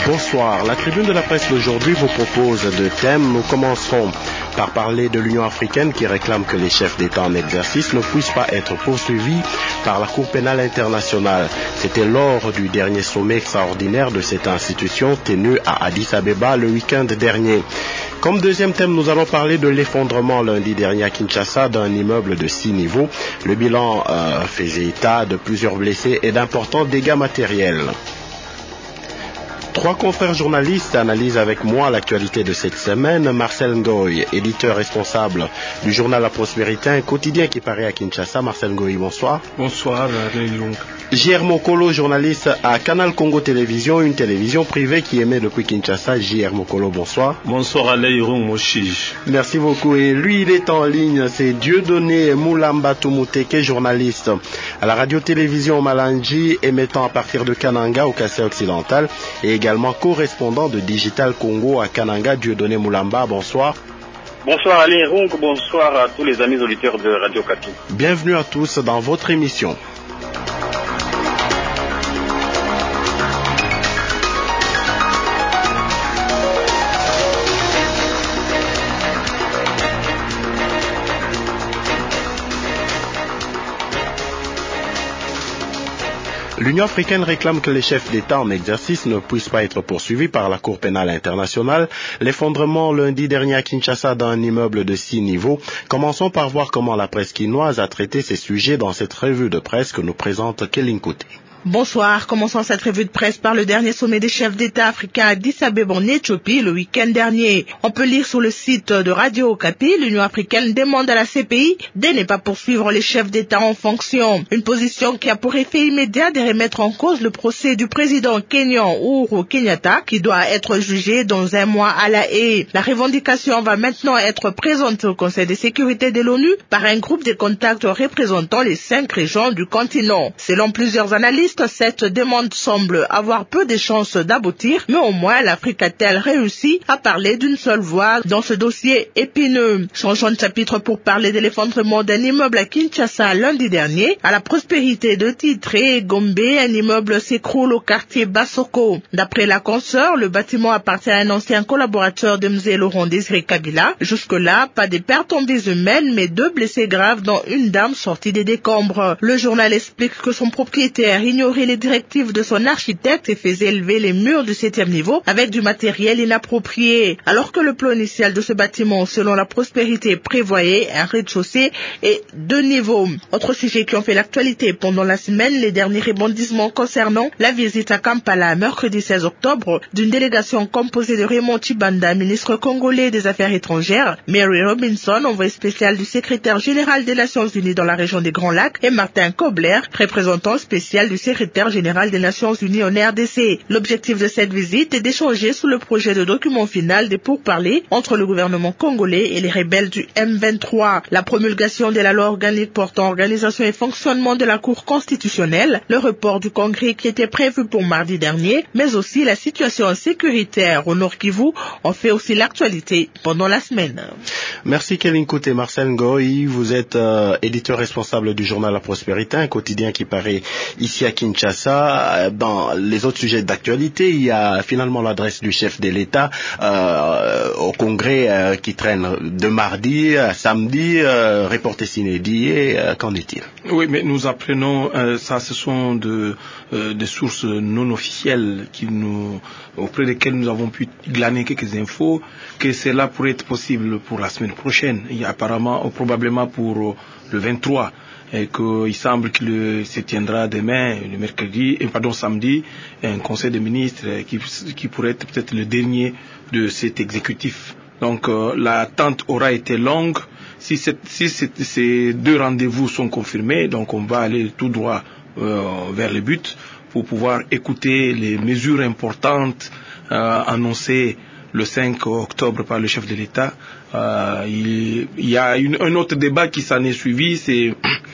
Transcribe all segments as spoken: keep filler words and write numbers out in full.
Bonsoir. La tribune de la presse d'aujourd'hui vous propose deux thèmes. Nous commencerons par parler de l'Union africaine qui réclame que les chefs d'État en exercice ne puissent pas être poursuivis par la Cour pénale internationale. C'était lors du dernier sommet extraordinaire de cette institution tenu à Addis Abeba le week-end dernier. Comme deuxième thème, nous allons parler de l'effondrement lundi dernier à Kinshasa d'un immeuble de six niveaux. Le bilan euh, faisait état de plusieurs blessés et d'importants dégâts matériels. Trois confrères journalistes analysent avec moi l'actualité de cette semaine. Marcel Ngoy, éditeur responsable du journal La Prospérité, un quotidien qui paraît à Kinshasa. Marcel Ngoy, bonsoir. Bonsoir, Léon. J R Mokolo, journaliste à Canal Congo Télévision, une télévision privée qui émet depuis Kinshasa. J R Mokolo, bonsoir. Bonsoir, Léon Moshige. Merci beaucoup. Et lui, il est en ligne. C'est Dieudonné Moulamba Tumuteke, journaliste à la radio-télévision Malanji, émettant à partir de Kananga au Kassai occidental, et également correspondant de Digital Congo à Kananga. Dieudonné Moulamba, bonsoir. Bonsoir Alain Ronc, bonsoir à tous les amis auditeurs de Radio Katou. Bienvenue à tous dans votre émission. L'Union africaine réclame que les chefs d'État en exercice ne puissent pas être poursuivis par la Cour pénale internationale. L'effondrement lundi dernier à Kinshasa d'un immeuble de six niveaux. Commençons par voir comment la presse quinoise a traité ces sujets dans cette revue de presse que nous présente Kéline Kouté. Bonsoir. Commençons cette revue de presse par le dernier sommet des chefs d'État africains à Addis Abeba en Éthiopie le week-end dernier. On peut lire sur le site de Radio Okapi, l'Union africaine demande à la C P I de ne pas poursuivre les chefs d'État en fonction. Une position qui a pour effet immédiat de remettre en cause le procès du président kenyan Uhuru Kenyatta qui doit être jugé dans un mois à La Haye. La revendication va maintenant être présentée au Conseil de sécurité de l'ONU par un groupe de contacts représentant les cinq régions du continent. Selon plusieurs analystes, cette demande semble avoir peu de chances d'aboutir, mais au moins l'Afrique a-t-elle réussi à parler d'une seule voix dans ce dossier épineux. Changeons de chapitre pour parler de l'effondrement d'un immeuble à Kinshasa lundi dernier. À la prospérité de Titré et Gombe, un immeuble s'écroule au quartier Bassoko. D'après la consoeur, le bâtiment appartient à un ancien collaborateur de M. Laurent Désiré Kabila. Jusque-là, pas de pertes en vies humaines, mais deux blessés graves dont une dame sortie des décombres. Le journal explique que son propriétaire ignorait les directives de son architecte et faisait élever les murs du septième niveau avec du matériel inapproprié. Alors que le plan initial de ce bâtiment, selon la prospérité, prévoyait un rez-de-chaussée et deux niveaux. Autre sujet qui ont fait l'actualité pendant la semaine, les derniers rebondissements concernant la visite à Kampala mercredi seize octobre d'une délégation composée de Raymond Tshibanda, ministre congolais des Affaires étrangères, Mary Robinson, envoyé spécial du secrétaire général des Nations Unies dans la région des Grands Lacs, et Martin Kobler, représentant spécial du secrétaire général des Nations Unies en R D C. L'objectif de cette visite est d'échanger sur le projet de document final des pourparlers entre le gouvernement congolais et les rebelles du M vingt-trois. La promulgation de la loi organique portant organisation et fonctionnement de la Cour constitutionnelle, le report du congrès qui était prévu pour mardi dernier, mais aussi la situation sécuritaire au Nord Kivu ont fait aussi l'actualité pendant la semaine. Merci Kéline Kouté. Marcel Ngoy, vous êtes euh, éditeur responsable du journal La Prospérité, un quotidien qui paraît ici à Kinshasa. Dans les autres sujets d'actualité, il y a finalement l'adresse du chef de l'État euh, au Congrès euh, qui traîne de mardi à samedi, euh, reporté sine die. Euh, qu'en est-il? Oui, mais nous apprenons, euh, ça ce sont de, euh, des sources non officielles qui nous, auprès desquelles nous avons pu glaner quelques infos, que cela pourrait être possible pour la semaine prochaine, et apparemment, probablement pour le vingt-trois. Et qu'il semble qu'il se tiendra demain, le mercredi, et pardon, samedi, un conseil des ministres qui, qui pourrait être peut-être le dernier de cet exécutif. Donc euh, l'attente aura été longue. Si, cette, si cette, ces deux rendez-vous sont confirmés, donc on va aller tout droit euh, vers le but pour pouvoir écouter les mesures importantes euh, annoncées le cinq octobre par le chef de l'État. Euh, il, il y a une, un autre débat qui s'en est suivi, c'est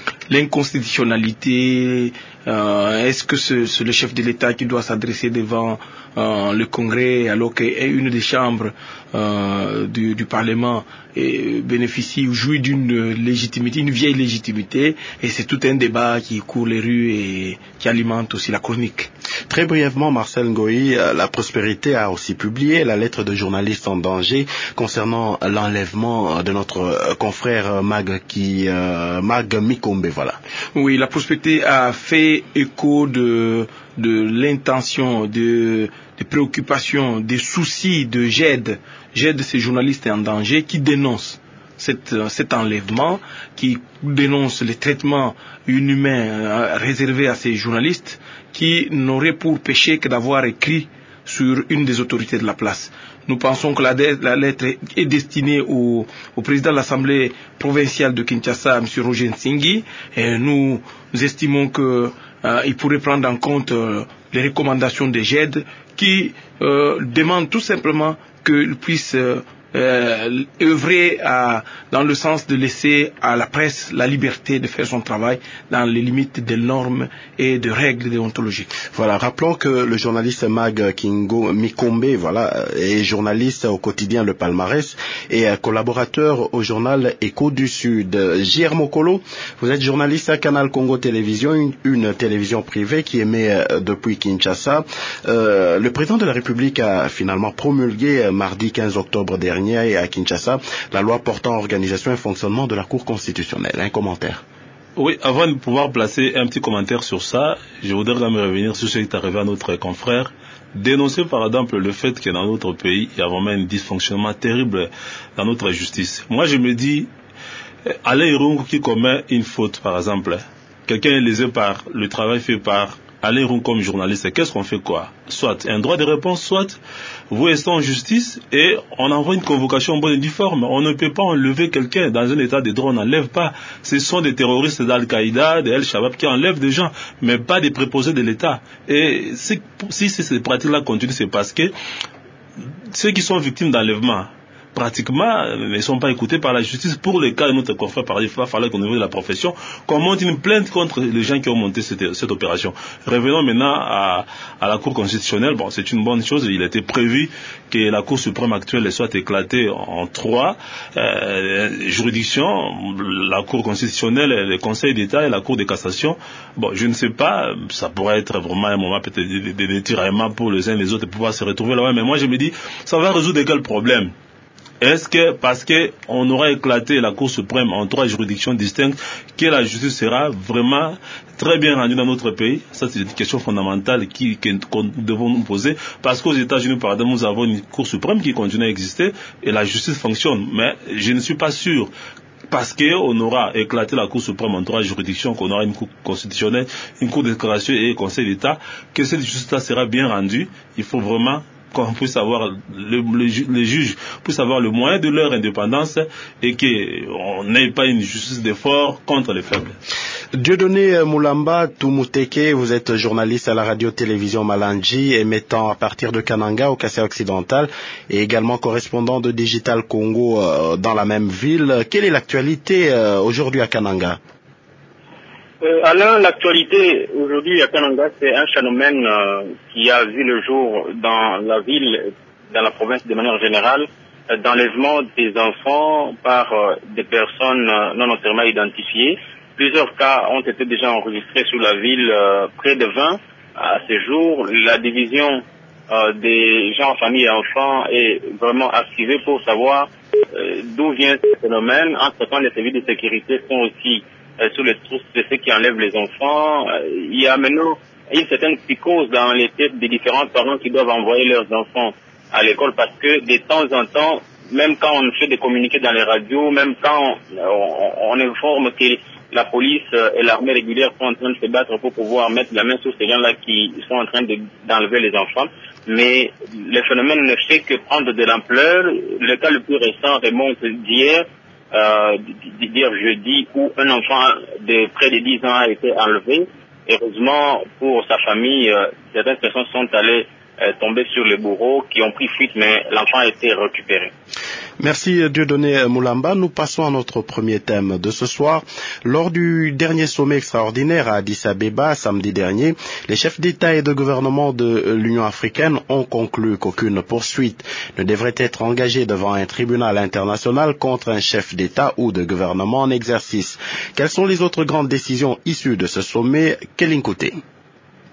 l'inconstitutionnalité. Euh, est-ce que c'est, c'est le chef de l'État qui doit s'adresser devant euh, le Congrès alors qu'une des chambres euh, du, du Parlement et bénéficie ou jouit d'une légitimité, une vieille légitimité, et c'est tout un débat qui court les rues et qui alimente aussi la chronique. Très brièvement, Marcel Ngoï, la Prospérité a aussi publié la lettre de journaliste en danger concernant l'enlèvement de notre confrère Mag, qui, euh, Mag Mikombe. Voilà. Oui, la Prospérité a fait écho de, de l'intention, de, des préoccupations, des soucis de G E D. G E D, c'est journaliste en danger qui dénonce Cet, cet enlèvement, qui dénonce les traitements inhumains réservés à ces journalistes qui n'auraient pour péché que d'avoir écrit sur une des autorités de la place. Nous pensons que la, la lettre est destinée au, au président de l'Assemblée provinciale de Kinshasa, M. Roger Nsinghi, et nous, nous estimons qu'il euh, pourrait prendre en compte euh, les recommandations des G E D qui euh, demandent tout simplement qu'il puisse euh, Euh, œuvrer à, dans le sens de laisser à la presse la liberté de faire son travail dans les limites des normes et de règles déontologiques. Voilà, rappelons que le journaliste Mag Kingo Mikombe, voilà, est journaliste au quotidien Le Palmarès et collaborateur au journal Écho du Sud. J R Mokolo, vous êtes journaliste à Canal Congo Télévision, une, une télévision privée qui émet euh, depuis Kinshasa. Euh, le président de la République a finalement promulgué euh, mardi quinze octobre dernier et à Kinshasa, la loi portant organisation et fonctionnement de la Cour constitutionnelle. Un commentaire. Oui, avant de pouvoir placer un petit commentaire sur ça, je voudrais quand même revenir sur ce qui est arrivé à notre confrère. Dénoncer par exemple le fait que dans notre pays, il y a vraiment un dysfonctionnement terrible dans notre justice. Moi je me dis, Alain Irungu qui commet une faute par exemple, quelqu'un est lésé par le travail fait par Alain Irungu comme journaliste, qu'est-ce qu'on fait quoi? Soit un droit de réponse, soit vous restez en justice et on envoie une convocation en bonne et due forme. On ne peut pas enlever quelqu'un dans un état de droit, on n'enlève pas. Ce sont des terroristes d'Al-Qaïda, de Al-Shabaab qui enlèvent des gens, mais pas des préposés de l'État. Et si, si ces pratiques-là continuent, c'est parce que ceux qui sont victimes d'enlèvement, pratiquement ne sont pas écoutés par la justice. Pour le cas de notre confrère, il va falloir qu'au niveau de la profession, qu'on monte une plainte contre les gens qui ont monté cette, cette opération. Revenons maintenant à, à la Cour constitutionnelle. Bon, c'est une bonne chose. Il était prévu que la Cour suprême actuelle soit éclatée en trois euh, juridictions, la Cour constitutionnelle, le Conseil d'État et la Cour de cassation. Bon, je ne sais pas, ça pourrait être vraiment un moment peut-être de, de, de tiraillement pour les uns et les autres de pouvoir se retrouver là-bas, mais moi je me dis, ça va résoudre quel problème? Est-ce que, parce qu'on aura éclaté la Cour suprême en trois juridictions distinctes, que la justice sera vraiment très bien rendue dans notre pays? Ça, c'est une question fondamentale qui, que, qu'on devons nous poser. Parce qu'aux États-Unis, par exemple, nous avons une Cour suprême qui continue à exister et la justice fonctionne. Mais je ne suis pas sûr, parce qu'on aura éclaté la Cour suprême en trois juridictions, qu'on aura une Cour constitutionnelle, une Cour de déclaration et un Conseil d'État, que cette justice-là sera bien rendue. Il faut vraiment qu'on puisse avoir, le, le, les juges puissent avoir le moyen de leur indépendance et qu'on n'ait pas une justice d'effort contre les faibles. Dieudonné Moulamba Tumuteke, vous êtes journaliste à la radio-télévision Malanji, émettant à partir de Kananga au Kassai occidental et également correspondant de Digital Congo euh, dans la même ville. Quelle est l'actualité euh, aujourd'hui à Kananga? Euh, alors, l'actualité aujourd'hui à Kananga, c'est un phénomène euh, qui a vu le jour dans la ville, dans la province de manière générale, euh, d'enlèvement des enfants par euh, des personnes euh, non entièrement identifiées. Plusieurs cas ont été déjà enregistrés sur la ville, euh, près de vingt à ce jour. La division euh, des gens, familles et enfants est vraiment activée pour savoir euh, d'où vient ce phénomène. Entre-temps, les services de sécurité sont aussi Euh, sur les trousses de ceux qui enlèvent les enfants. Euh, il y a maintenant une certaine psychose dans les têtes des différents parents qui doivent envoyer leurs enfants à l'école parce que de temps en temps, même quand on fait des communiqués dans les radios, même quand on, on, on informe que la police et l'armée régulière sont en train de se battre pour pouvoir mettre la main sur ces gens-là qui sont en train de, d'enlever les enfants, mais le phénomène ne fait que prendre de l'ampleur. Le cas le plus récent remonte d'hier, Euh, d'hier jeudi, où un enfant de près de dix ans a été enlevé. Heureusement pour sa famille, euh, certaines personnes sont allées euh, tomber sur les bourreaux qui ont pris fuite, mais l'enfant a été récupéré. Merci Dieudonné Moulamba. Nous passons à notre premier thème de ce soir. Lors du dernier sommet extraordinaire à Addis Abeba, samedi dernier, les chefs d'État et de gouvernement de l'Union africaine ont conclu qu'aucune poursuite ne devrait être engagée devant un tribunal international contre un chef d'État ou de gouvernement en exercice. Quelles sont les autres grandes décisions issues de ce sommet? Kelinkoté.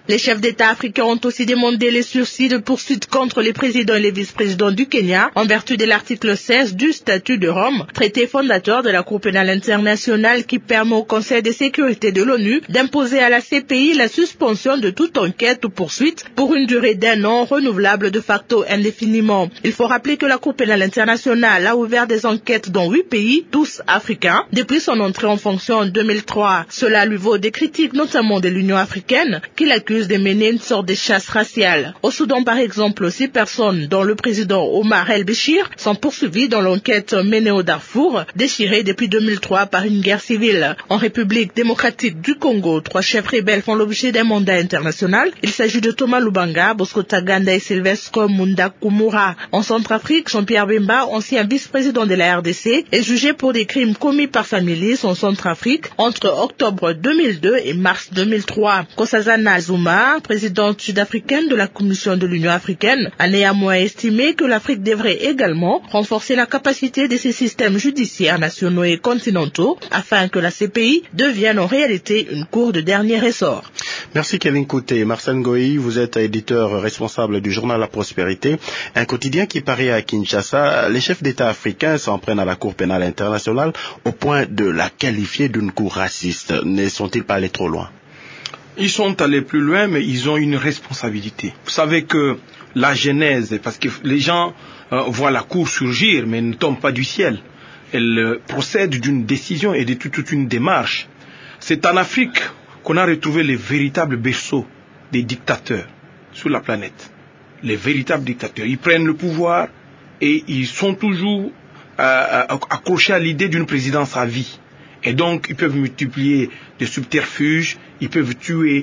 Les chefs d'État africains ont aussi demandé les sursis de poursuite contre les présidents et les vice-présidents du Kenya en vertu de l'article seize du statut de Rome, traité fondateur de la Cour pénale internationale qui permet au Conseil de sécurité de l'ONU d'imposer à la C P I la suspension de toute enquête ou poursuite pour une durée d'un an renouvelable de facto indéfiniment. Il faut rappeler que la Cour pénale internationale a ouvert des enquêtes dans huit pays, tous africains, depuis son entrée en fonction en deux mille trois. Cela lui vaut des critiques, notamment de l'Union africaine, qui l'accuse de mener une sorte de chasse raciale. Au Soudan, par exemple, six personnes, dont le président Omar el-Béchir, sont poursuivies dans l'enquête menée au Darfour, déchirée depuis deux mille trois par une guerre civile. En République démocratique du Congo, trois chefs rebelles font l'objet d'un mandat international. Il s'agit de Thomas Lubanga, Bosco Taganda et Sylvestre Munda Kumura. En Centrafrique, Jean-Pierre Bemba, ancien vice-président de la R D C, est jugé pour des crimes commis par sa milice en Centrafrique entre octobre deux mille deux et mars deux mille trois. Nkosazana Zuma, présidente sud-africaine de la Commission de l'Union africaine, a néanmoins estimé que l'Afrique devrait également renforcer la capacité de ses systèmes judiciaires nationaux et continentaux afin que la C P I devienne en réalité une cour de dernier ressort. Merci Kevin Kouté. Marcel Ngoï, vous êtes éditeur responsable du journal La Prospérité, un quotidien qui paraît à Kinshasa. Les chefs d'État africains s'en prennent à la Cour pénale internationale au point de la qualifier d'une cour raciste. Ne sont-ils pas allés trop loin? Ils sont allés plus loin, mais ils ont une responsabilité. Vous savez que la genèse, parce que les gens euh, voient la cour surgir, mais ne tombent pas du ciel. Elle euh, procède d'une décision et de toute, toute une démarche. C'est en Afrique qu'on a retrouvé les véritables berceaux des dictateurs sur la planète. Les véritables dictateurs. Ils prennent le pouvoir et ils sont toujours euh, accrochés à l'idée d'une présidence à vie. Et donc, ils peuvent multiplier des subterfuges, ils peuvent tuer.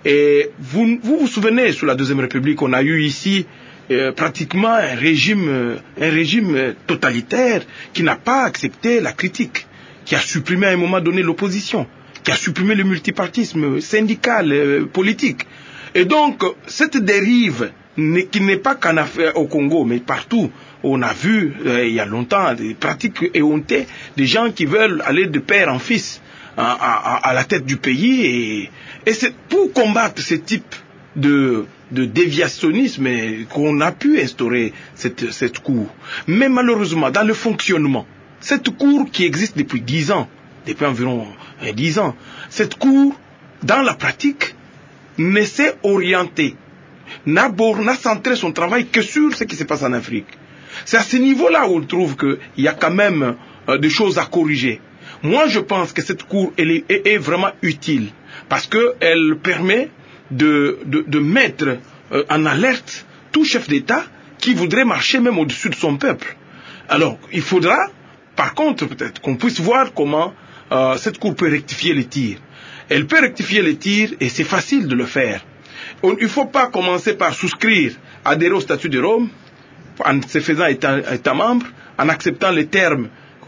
Et vous vous, vous souvenez, sous la Deuxième République, on a eu ici euh, pratiquement un régime, euh, un régime euh, totalitaire qui n'a pas accepté la critique, qui a supprimé à un moment donné l'opposition, qui a supprimé le multipartisme syndical, euh, politique. Et donc, cette dérive, n'est, qui n'est pas qu'en Afrique, au Congo, mais partout, on a vu, euh, il y a longtemps, des pratiques éhontées, des gens qui veulent aller de père en fils à, à, à la tête du pays. Et, et c'est pour combattre ce type de, de déviationnisme qu'on a pu instaurer cette, cette cour. Mais malheureusement, dans le fonctionnement, cette cour qui existe depuis dix ans, depuis environ dix ans, cette cour, dans la pratique, ne s'est orientée, n'a centré son travail que sur ce qui se passe en Afrique. C'est à ce niveau-là où on trouve qu'il y a quand même euh, des choses à corriger. Moi, je pense que cette cour elle est, est, est vraiment utile parce qu'elle permet de, de, de mettre euh, en alerte tout chef d'État qui voudrait marcher même au-dessus de son peuple. Alors, il faudra, par contre, peut-être qu'on puisse voir comment euh, cette cour peut rectifier les tirs. Elle peut rectifier les tirs et c'est facile de le faire. On, il ne faut pas commencer par souscrire, adhérer au statut de Rome, en se faisant état, état membre, en acceptant les termes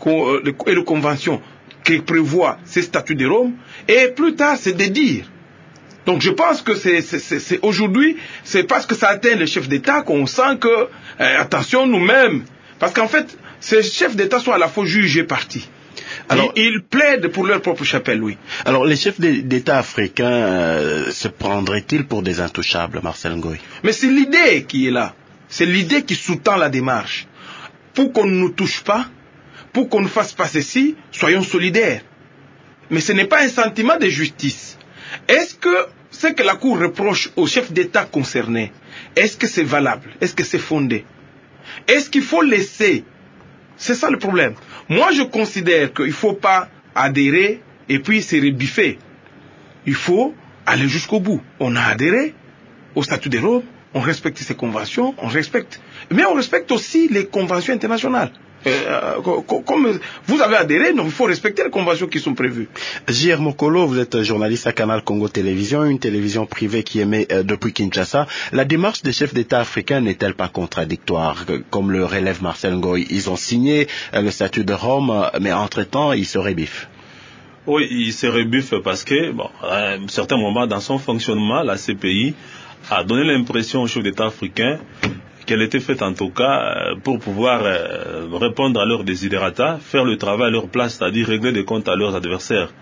et les conventions qui prévoient ces statuts de Rome, et plus tard c'est de dire. Donc je pense que c'est, c'est, c'est, c'est aujourd'hui, c'est parce que ça atteint les chefs d'État qu'on sent que, euh, attention nous-mêmes, parce qu'en fait, ces chefs d'État sont à la fois juges et partis. Alors, ils, ils plaident pour leur propre chapelle, oui. Alors, les chefs d'État africains euh, se prendraient-ils pour des intouchables, Marcel Ngoï? Mais c'est l'idée qui est là. C'est l'idée qui sous-tend la démarche. Pour qu'on ne nous touche pas, pour qu'on ne fasse pas ceci, soyons solidaires. Mais ce n'est pas un sentiment de justice. Est-ce que ce que la Cour reproche aux chefs d'État concernés, est-ce que c'est valable? Est-ce que c'est fondé? Est-ce qu'il faut laisser? C'est ça le problème. Moi, je considère qu'il ne faut pas adhérer et puis se rebiffer. Il faut aller jusqu'au bout. On a adhéré au statut de Rome, on respecte ces conventions, on respecte. Mais on respecte aussi les conventions internationales. Euh, comme vous avez adhéré, donc il faut respecter les conventions qui sont prévues. J R Mokolo, vous êtes journaliste à Canal Congo Télévision, une télévision privée qui émet euh, depuis Kinshasa. La démarche des chefs d'État africains n'est-elle pas contradictoire? Comme le relève Marcel Ngoï, ils ont signé euh, le statut de Rome, mais entre-temps, ils se rebiffent. Oui, ils se rebiffent parce que, bon, à un certain moment dans son fonctionnement, la C P I a donné l'impression aux chefs d'État africains qu'elle était faite en tout cas pour pouvoir répondre à leurs desiderata, faire le travail à leur place, c'est-à-dire régler des comptes à leurs adversaires.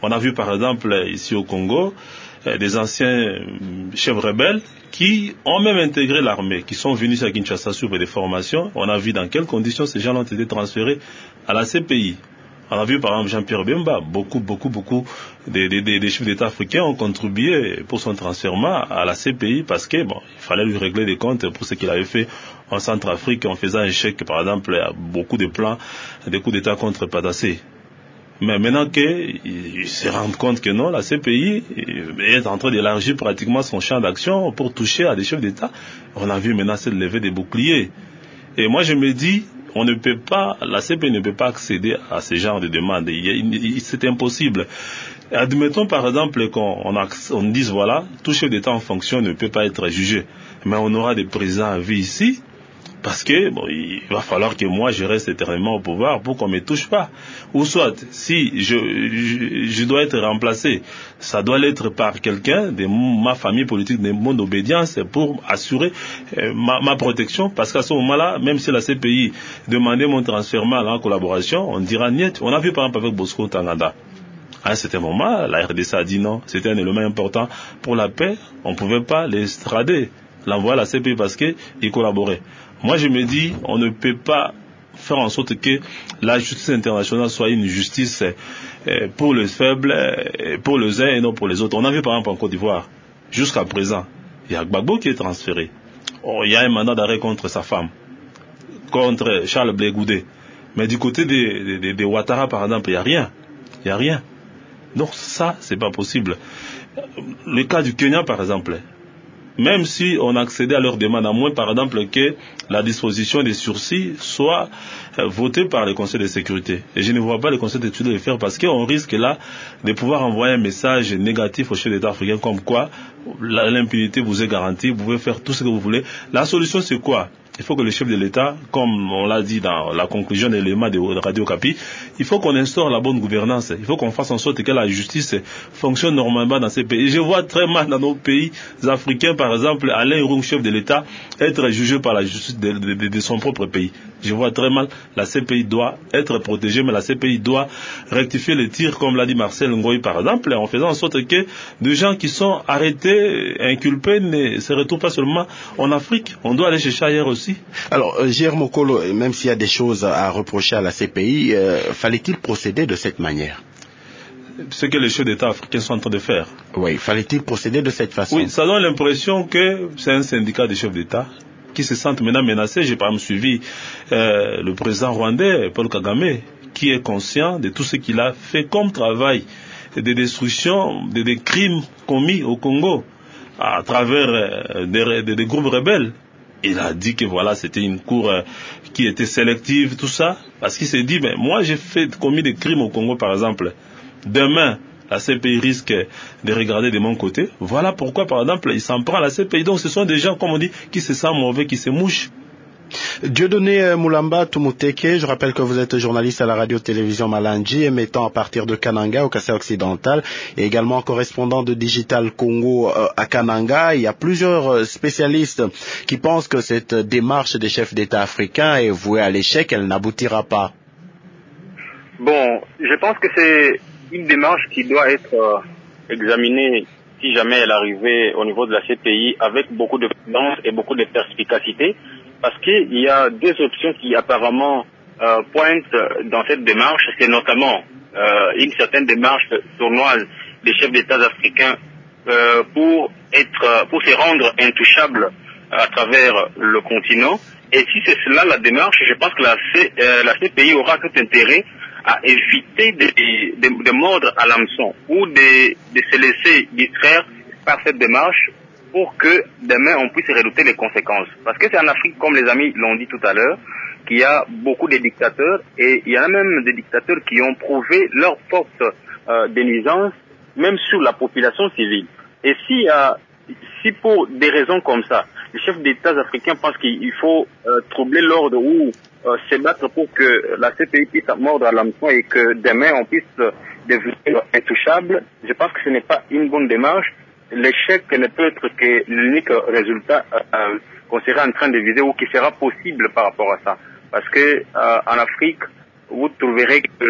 On a vu par exemple ici au Congo euh, des anciens chefs rebelles qui ont même intégré l'armée, qui sont venus à Kinshasa suivre des formations. On a vu dans quelles conditions ces gens ont été transférés à la C P I. On a vu par exemple Jean-Pierre Bemba, beaucoup, beaucoup, beaucoup des, des, des chefs d'État africains ont contribué pour son transfert à la C P I parce que bon, il fallait lui régler des comptes pour ce qu'il avait fait en Centrafrique en faisant un chèque par exemple à beaucoup de plans, des coups d'État contre Patassé. Mais maintenant qu'il se rend compte que non, la C P I est en train d'élargir pratiquement son champ d'action pour toucher à des chefs d'État, on a vu maintenant cette levée des boucliers. Et moi je me dis, on ne peut pas, la C P I ne peut pas accéder à ce genre de demandes. C'est impossible. Admettons par exemple qu'on on, on dise voilà, tout chef d'État en fonction ne peut pas être jugé. Mais on aura des présidents à vie ici, parce que bon, il va falloir que moi je reste éternellement au pouvoir pour qu'on ne me touche pas. Ou soit, si je, je, je dois être remplacé, ça doit l'être par quelqu'un de ma famille politique, de mon obédience, pour assurer euh, ma, ma protection. Parce qu'à ce moment-là, même si la C P I demandait mon transfert en collaboration, on dira niet. On a vu par exemple avec Bosco Ntaganda. À un certain moment, la R D C a dit non, c'était un élément important pour la paix, on ne pouvait pas l'extrader, l'envoyer à la C P I parce qu'il collaborait. Moi, je me dis, on ne peut pas faire en sorte que la justice internationale soit une justice pour les faibles, pour les uns et non pour les autres. On a vu par exemple en Côte d'Ivoire, jusqu'à présent, il y a Gbagbo qui est transféré. Oh, il y a un mandat d'arrêt contre sa femme, contre Charles Blé Goudé. Mais du côté des, des, des Ouattara, par exemple, il n'y a rien. Il n'y a rien. Donc ça, c'est pas possible. Le cas du Kenya, par exemple, même si on accédait à leur demande, à moins par exemple que la disposition des sursis soit euh, votée par le Conseil de sécurité. Et je ne vois pas le Conseil de sécurité le faire parce qu'on risque là de pouvoir envoyer un message négatif aux chefs d'État africains comme quoi l'impunité vous est garantie, vous pouvez faire tout ce que vous voulez. La solution c'est quoi ? Il faut que le chef de l'État, comme on l'a dit dans la conclusion de l'élément de Radio Okapi, il faut qu'on instaure la bonne gouvernance. Il faut qu'on fasse en sorte que la justice fonctionne normalement dans ces pays. Et je vois très mal dans nos pays africains, par exemple, Alain Roux, chef de l'État, être jugé par la justice de, de, de, de son propre pays. Je vois très mal. La C P I doit être protégée, mais la C P I doit rectifier les tirs, comme l'a dit Marcel Ngoï, par exemple, en faisant en sorte que des gens qui sont arrêtés, inculpés, ne se retrouvent pas seulement en Afrique. On doit aller chercher ailleurs aussi. Alors, euh, J R Mokolo, même s'il y a des choses à reprocher à la C P I, euh, fallait-il procéder de cette manière ? Ce que les chefs d'État africains sont en train de faire. Oui, fallait-il procéder de cette façon ? Oui, ça donne l'impression que c'est un syndicat de chefs d'État qui se sentent maintenant menacés. J'ai par exemple suivi euh, le président rwandais, Paul Kagame, qui est conscient de tout ce qu'il a fait comme travail de destruction, de, de crimes commis au Congo à travers euh, des, des, des groupes rebelles. Il a dit que voilà, c'était une cour euh, qui était sélective, tout ça, parce qu'il s'est dit, ben, moi j'ai fait commis des crimes au Congo par exemple. Demain, la C P I risque de regarder de mon côté. Voilà pourquoi, par exemple, il s'en prend à la C P I. Donc, ce sont des gens, comme on dit, qui se sentent mauvais, qui se mouchent. Dieudonné Moulamba Tumuteke, je rappelle que vous êtes journaliste à la radio-télévision Malandji, émettant à partir de Kananga, au Kassai occidental, et également correspondant de Digital Congo à Kananga. Il y a plusieurs spécialistes qui pensent que cette démarche des chefs d'État africains est vouée à l'échec, elle n'aboutira pas. Bon, je pense que c'est une démarche qui doit être euh, examinée si jamais elle arrivait au niveau de la C P I avec beaucoup de prudence et beaucoup de perspicacité, parce qu'il y a deux options qui apparemment euh, pointent dans cette démarche. C'est notamment euh, une certaine démarche sournoise des chefs d'État africains euh, pour être, pour se rendre intouchables à travers le continent. Et si c'est cela la démarche, je pense que la, C, euh, la C P I aura tout intérêt à éviter de, de, de mordre à l'hameçon ou de, de se laisser distraire par cette démarche pour que demain on puisse redouter les conséquences. Parce que c'est en Afrique, comme les amis l'ont dit tout à l'heure, qu'il y a beaucoup de dictateurs et il y en a même des dictateurs qui ont prouvé leur forte euh, dénuisance même sur la population civile. Et si, euh, si pour des raisons comme ça, les chefs d'État africains pensent qu'il faut euh, troubler l'ordre ou euh, se battre pour que la C P I puisse mordre à l'hameçon et que demain on puisse euh, devenir intouchable, je pense que ce n'est pas une bonne démarche. L'échec ne peut être que l'unique résultat euh, qu'on sera en train de viser ou qui sera possible par rapport à ça. Parce que euh, en Afrique, vous trouverez que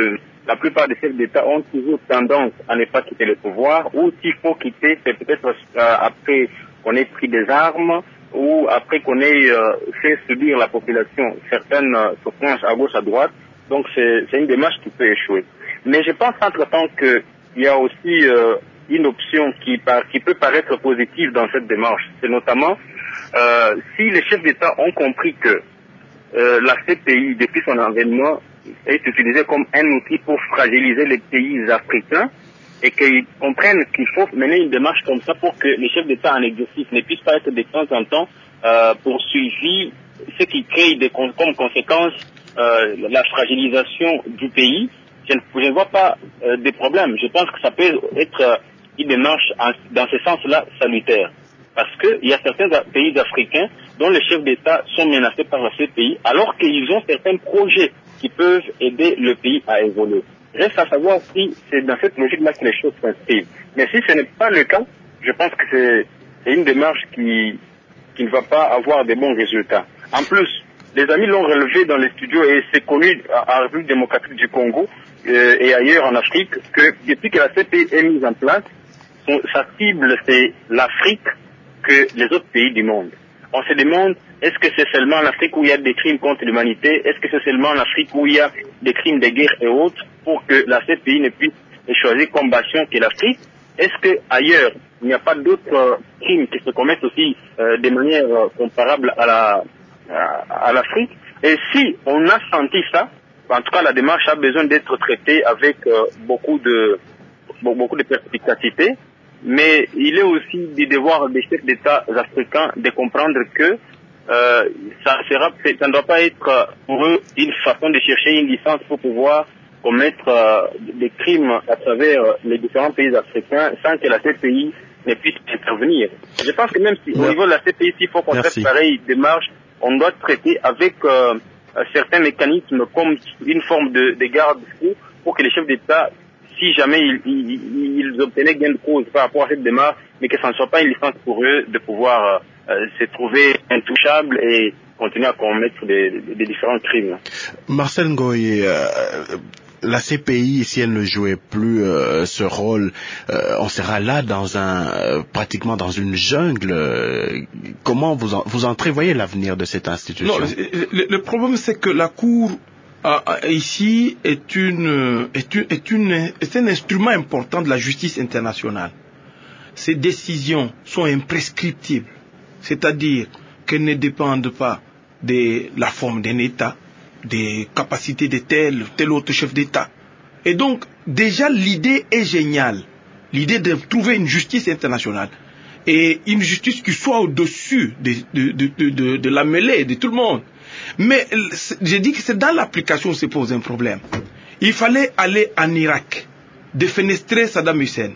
la plupart des chefs d'État ont toujours tendance à ne pas quitter le pouvoir, ou s'il faut quitter, c'est peut-être euh, après qu'on ait pris des armes, ou après qu'on ait euh, fait subir la population certaines euh, souffrances à gauche, à droite. Donc c'est, c'est une démarche qui peut échouer. Mais je pense entre-temps qu'il y a aussi euh, une option qui, par, qui peut paraître positive dans cette démarche. C'est notamment euh, si les chefs d'État ont compris que euh, la C P I, depuis son avènement, est utilisée comme un outil pour fragiliser les pays africains, et qu'ils comprennent qu'il faut mener une démarche comme ça pour que les chefs d'État en exercice ne puissent pas être de temps en temps euh, poursuivis, ce qui crée des, comme conséquence euh, la fragilisation du pays. Je ne, je ne vois pas euh, des problèmes. Je pense que ça peut être euh, une démarche en, dans ce sens-là salutaire. Parce qu'il y a certains pays africains dont les chefs d'État sont menacés par la C P I, alors qu'ils ont certains projets qui peuvent aider le pays à évoluer. Reste à savoir si c'est dans cette logique-là que les choses s'inscrivent. Mais si ce n'est pas le cas, je pense que c'est, c'est une démarche qui, qui ne va pas avoir de bons résultats. En plus, les amis l'ont relevé dans les studios et c'est connu à la République démocratique du Congo euh, et ailleurs en Afrique que depuis que la C P I est mise en place, son, sa cible c'est l'Afrique que les autres pays du monde. On se demande, est-ce que c'est seulement en Afrique où il y a des crimes contre l'humanité? Est-ce que c'est seulement en Afrique où il y a des crimes de guerre et autres pour que la C P I ne puisse choisir comme bastion que l'Afrique? Est-ce qu'ailleurs, il n'y a pas d'autres euh, crimes qui se commettent aussi euh, de manière euh, comparable à la à, à l'Afrique? Et si on a senti ça, en tout cas la démarche a besoin d'être traitée avec euh, beaucoup de beaucoup de perspicacité. Mais il est aussi du devoir des chefs d'État africains de comprendre que euh, ça, sera, ça ne doit pas être pour eux une façon de chercher une licence pour pouvoir commettre euh, des crimes à travers les différents pays africains sans que la C P I ne puisse intervenir. Je pense que même si au niveau de la C P I, s'il faut qu'on traite pareille démarche, on doit traiter avec euh, certains mécanismes comme une forme de, de garde-fou pour que les chefs d'État, si jamais ils, ils, ils obtenaient gain de cause par rapport à cette démarche, mais que ça ne soit pas une licence pour eux de pouvoir euh, se trouver intouchables et continuer à commettre des, des, des différents crimes. Marcel Ngoye, euh, la C P I, si elle ne jouait plus euh, ce rôle, euh, on sera là dans un euh, pratiquement dans une jungle. Euh, comment vous en, vous entrevoyez l'avenir de cette institution? Non, le, le problème c'est que la Cour Ah, ici est une est une est une est un instrument important de la justice internationale. Ces décisions sont imprescriptibles, c'est-à-dire qu'elles ne dépendent pas de la forme d'un État, des capacités de tel tel autre chef d'État. Et donc déjà l'idée est géniale, l'idée de trouver une justice internationale et une justice qui soit au-dessus de de de de, de, de la mêlée de tout le monde. Mais j'ai dit que c'est dans l'application où se pose un problème. Il fallait aller en Irak, défenestrer Saddam Hussein.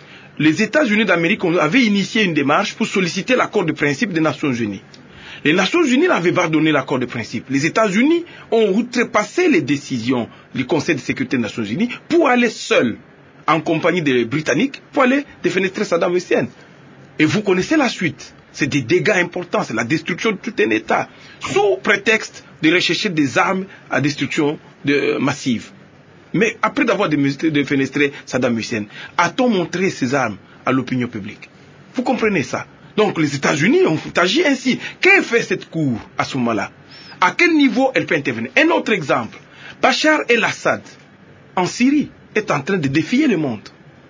Les États-Unis d'Amérique avaient initié une démarche pour solliciter l'accord de principe des Nations Unies. Les Nations Unies n'avaient pas donné l'accord de principe. Les États-Unis ont outrepassé les décisions du Conseil de sécurité des Nations Unies pour aller seuls, en compagnie des Britanniques, pour aller défenestrer Saddam Hussein. Et vous connaissez la suite. C'est des dégâts importants, c'est la destruction de tout un État, sous prétexte de rechercher des armes à destruction de, euh, massive. Mais après d'avoir défenestré Saddam Hussein, a-t-on montré ces armes à l'opinion publique? Vous comprenez ça? Donc les États-Unis ont agi ainsi. Qu'est-ce fait cette Cour à ce moment-là? À quel niveau elle peut intervenir? Un autre exemple, Bachar el-Assad, en Syrie, est en train de défier le monde.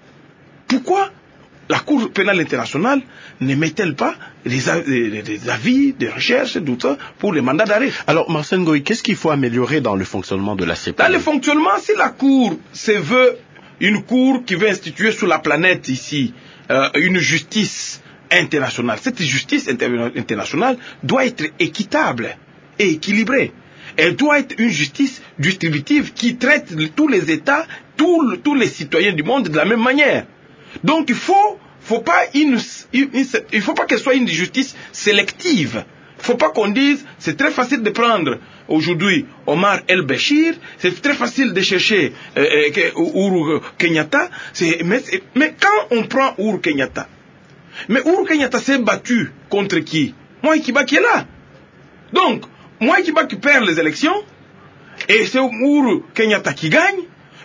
Pourquoi la Cour pénale internationale n'émet-elle pas les, les, les avis de recherche et tout ça pour les mandats d'arrêt? Alors, Marcel Ngoye, qu'est-ce qu'il faut améliorer dans le fonctionnement de la C P I? Dans le fonctionnement, si la Cour se veut une Cour qui veut instituer sur la planète ici euh, une justice internationale, cette justice inter- internationale doit être équitable et équilibrée. Elle doit être une justice distributive qui traite tous les États, tous, tous les citoyens du monde de la même manière. Donc il faut, faut pas une, une, une, il faut pas qu'elle soit une justice sélective. Il faut pas qu'on dise c'est très facile de prendre aujourd'hui Omar el-Béchir, c'est très facile de chercher euh, euh, Uhuru Kenyatta. C'est, mais, mais quand on prend Uhuru Kenyatta, mais Uhuru Kenyatta s'est battu contre qui? Mwai Kibaki est là. Donc Mwai Kibaki perd les élections et c'est Uhuru Kenyatta qui gagne.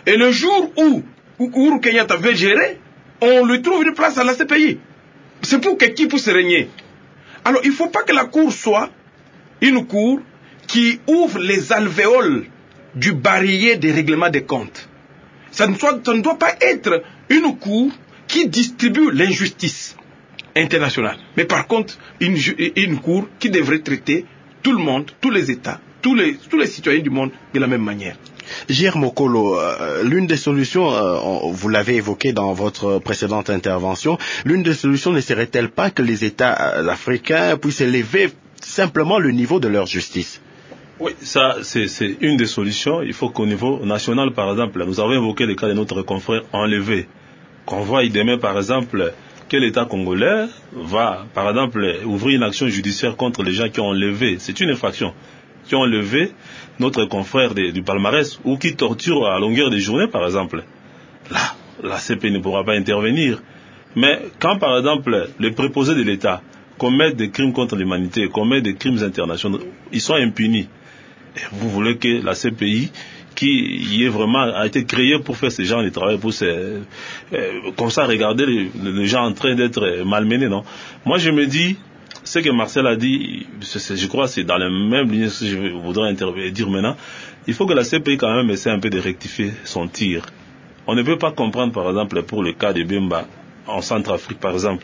Et le jour où Uhuru Kenyatta veut gérer, on lui trouve une place à la C P I. C'est pour que qui puisse régner. Alors il ne faut pas que la Cour soit une Cour qui ouvre les alvéoles du barillet des règlements des comptes. Ça ne, soit, ça ne doit pas être une Cour qui distribue l'injustice internationale. Mais par contre, une, une Cour qui devrait traiter tout le monde, tous les États, tous les, tous les citoyens du monde de la même manière. J R Mokolo, euh, l'une des solutions, euh, vous l'avez évoqué dans votre précédente intervention, l'une des solutions ne serait-elle pas que les États euh, africains puissent élever simplement le niveau de leur justice? Oui, ça c'est, c'est une des solutions. Il faut qu'au niveau national, par exemple, nous avons évoqué le cas de notre confrère enlevé. Qu'on voit demain, par exemple, que l'État congolais va, par exemple, ouvrir une action judiciaire contre les gens qui ont enlevé. C'est une infraction. Qui ont enlevé notre confrère de, du palmarès ou qui torturent à longueur de journée, par exemple. Là, la C P I ne pourra pas intervenir. Mais quand, par exemple, les préposés de l'État commettent des crimes contre l'humanité, commettent des crimes internationaux, ils sont impunis. Et vous voulez que la C P I, qui y est vraiment, a été créée pour faire ce genre de travail, pour se, euh, comme ça, regarder les, les gens en train d'être malmenés, non? Moi, je me dis, ce que Marcel a dit, c'est, je crois que c'est dans la même ligne que je voudrais dire maintenant. Il faut que la C P I quand même essaie un peu de rectifier son tir. On ne peut pas comprendre, par exemple, pour le cas de Bemba, en Centrafrique, par exemple,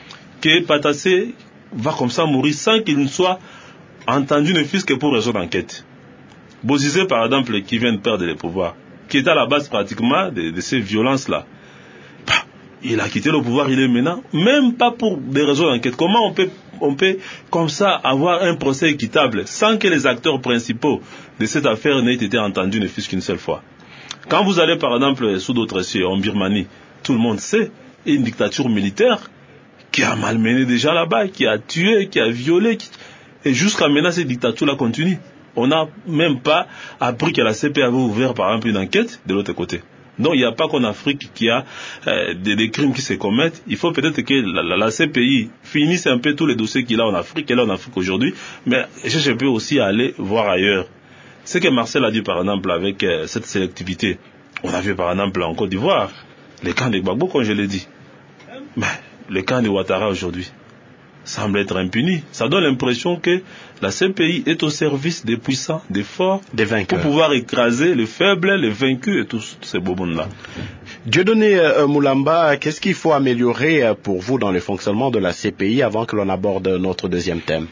que Patassé va comme ça mourir sans qu'il ne soit entendu ne fût-ce que pour raison d'enquête. Bozizé, par exemple, qui vient de perdre le pouvoir, qui est à la base pratiquement de, de ces violences-là, bah, il a quitté le pouvoir, il est maintenant, même pas pour des raisons d'enquête. Comment on peut, on peut comme ça avoir un procès équitable sans que les acteurs principaux de cette affaire n'aient été entendus ne fût-ce qu'une seule fois? Quand vous allez, par exemple, sous d'autres cieux, en Birmanie, tout le monde sait, une dictature militaire qui a malmené déjà là-bas, qui a tué, qui a violé, qui... et jusqu'à maintenant, cette dictature-là continue. On n'a même pas appris que la C P I avait ouvert, par exemple, une enquête de l'autre côté. Donc, il n'y a pas qu'en Afrique qu'il y a euh, des, des crimes qui se commettent. Il faut peut-être que la, la, la C P I finisse un peu tous les dossiers qu'il a en Afrique, qu'elle a en Afrique aujourd'hui, mais je peux aussi aller voir ailleurs. Ce que Marcel a dit, par exemple, avec euh, cette sélectivité, on a vu, par exemple, en Côte d'Ivoire, les camps de Gbagbo, comme je l'ai dit. Mais le camp de Ouattara aujourd'hui semble être impuni. Ça donne l'impression que la C P I est au service des puissants, des forts, des vainqueurs, pour pouvoir écraser les faibles, les vaincus et tous ces bobons-là. Dieudonné euh, Moulamba, qu'est-ce qu'il faut améliorer euh, pour vous dans le fonctionnement de la C P I avant que l'on aborde notre deuxième thème?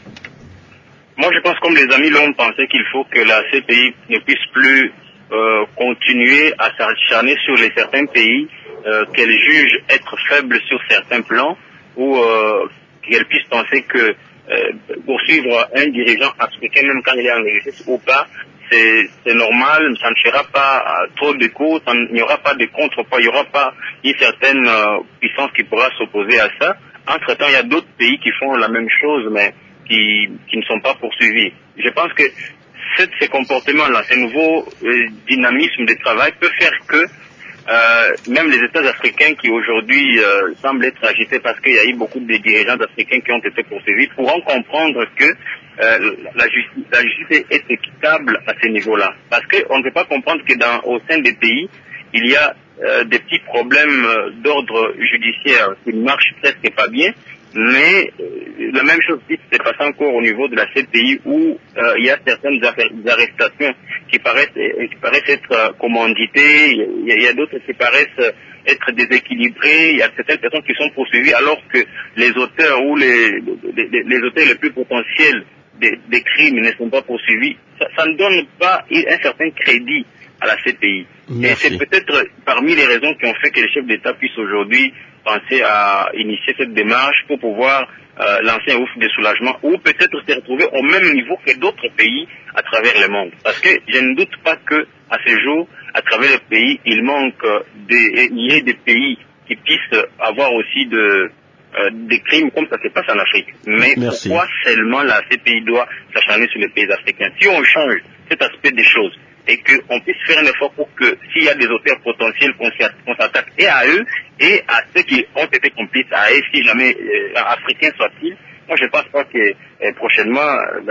Moi, je pense, comme les amis l'ont pensé, qu'il faut que la C P I ne puisse plus euh, continuer à s'acharner sur les certains pays euh, qu'elle juge être faibles sur certains plans, ou euh, qu'elle puisse penser que euh, poursuivre un dirigeant africain, même quand il est en exercice ou pas, c'est, c'est normal, ça ne fera pas euh, trop de coups, il n'y aura pas de contrepoids, il n'y aura pas une certaine euh, puissance qui pourra s'opposer à ça. Entre-temps, il y a d'autres pays qui font la même chose, mais qui, qui ne sont pas poursuivis. Je pense que cette, ces comportements-là, ces nouveaux euh, dynamismes de travail peuvent faire que Euh, même les États africains qui aujourd'hui euh, semblent être agités parce qu'il y a eu beaucoup de dirigeants africains qui ont été poursuivis pourront comprendre que euh, la, justice, la justice est équitable à ce niveau-là. Parce qu'on ne peut pas comprendre que dans, au sein des pays, il y a euh, des petits problèmes euh, d'ordre judiciaire qui ne marchent presque pas bien. Mais euh, la même chose qui s'est passée encore au niveau de la C P I où euh, il y a certaines arrestations qui paraissent, euh, qui paraissent être euh, commanditées, il y, a, il y a d'autres qui paraissent euh, être déséquilibrées, il y a certaines personnes qui sont poursuivies alors que les auteurs ou les, les, les, les auteurs les plus potentiels des, des crimes ne sont pas poursuivis. Ça, ça ne donne pas un certain crédit à la C P I. Merci. Et c'est peut-être parmi les raisons qui ont fait que les chefs d'État puissent aujourd'hui penser à initier cette démarche pour pouvoir euh, lancer un ouf de soulagement ou peut-être se retrouver au même niveau que d'autres pays à travers le monde. Parce que je ne doute pas que à ce jour, à travers le pays, il manque des, il y ait des pays qui puissent avoir aussi de, euh, des crimes comme ça se passe en Afrique. Mais Merci. Pourquoi seulement la C P I doit s'acharner sur les pays africains? Si on change cet aspect des choses, et qu'on puisse faire un effort pour que s'il y a des auteurs potentiels, qu'on, qu'on s'attaque et à eux et à ceux qui ont été complices à eux, si jamais euh, africains soient-ils, Moi, je ne pense pas que euh, prochainement,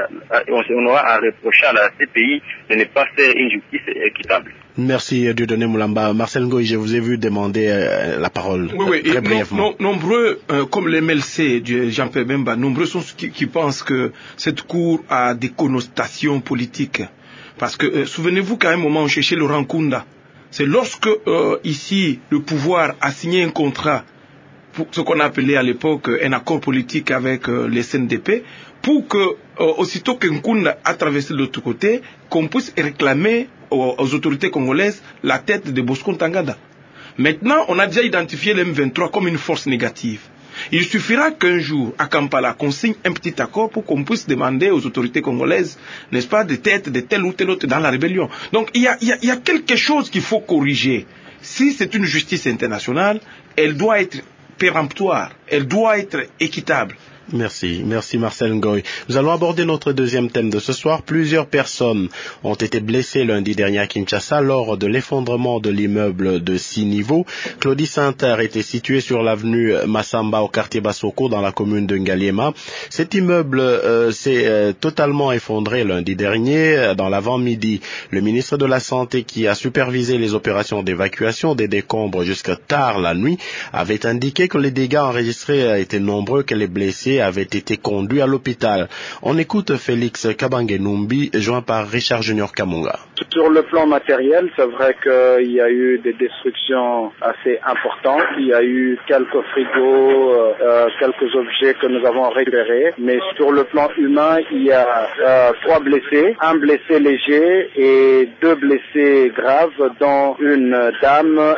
on, on aura à reprocher à la C P I de ne pas faire une justice équitable. Merci Dieudonné Moulamba. Marcel Ngoy, je vous ai vu demander euh, la parole. Oui, oui. Très Et brièvement. non, nombreux, euh, comme l'M L C de Jean-Pierre Bemba, nombreux sont ceux qui, qui pensent que cette cour a des connotations politiques. Parce que, euh, souvenez-vous qu'à un moment, on cherchait Laurent Nkunda. C'est lorsque, euh, ici, le pouvoir a signé un contrat pour ce qu'on a appelé à l'époque un accord politique avec euh, les S N D P, pour que, euh, aussitôt que Nkunda a traversé de l'autre côté, qu'on puisse réclamer aux, aux autorités congolaises la tête de Bosco Ntaganda. Maintenant, on a déjà identifié l'M vingt-trois comme une force négative. Il suffira qu'un jour, à Kampala, qu'on signe un petit accord pour qu'on puisse demander aux autorités congolaises, n'est-ce pas, des têtes de tel ou tel autre dans la rébellion. Donc, il y a, il y a, il y a quelque chose qu'il faut corriger. Si c'est une justice internationale, elle doit être péremptoire, elle doit être équitable. Merci, merci Marcel Ngoy. Nous allons aborder notre deuxième thème de ce soir. Plusieurs personnes ont été blessées lundi dernier à Kinshasa lors de l'effondrement de l'immeuble de six niveaux. Claudie Sainter était située sur l'avenue Massamba au quartier Bassoko dans la commune de Ngaliema. Cet immeuble euh, s'est euh, totalement effondré lundi dernier dans l'avant-midi. Le ministre de la Santé, qui a supervisé les opérations d'évacuation des décombres jusqu'à tard la nuit, avait indiqué que les dégâts enregistrés étaient nombreux, que les blessés avait été conduit à l'hôpital. On écoute Félix Kabange-Numbi, joint par Richard Junior Kamunga. Sur le plan matériel, c'est vrai qu'il y a eu des destructions assez importantes. Il y a eu quelques frigos, euh, quelques objets que nous avons récupérés. Mais sur le plan humain, il y a euh, trois blessés, un blessé léger et deux blessés graves, dont une dame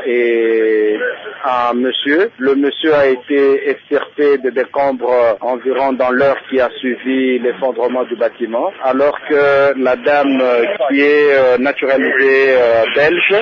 et un monsieur. Le monsieur a été extirpé de décombres environ dans l'heure qui a suivi l'effondrement du bâtiment, alors que la dame euh, qui est euh, naturalisée euh, belge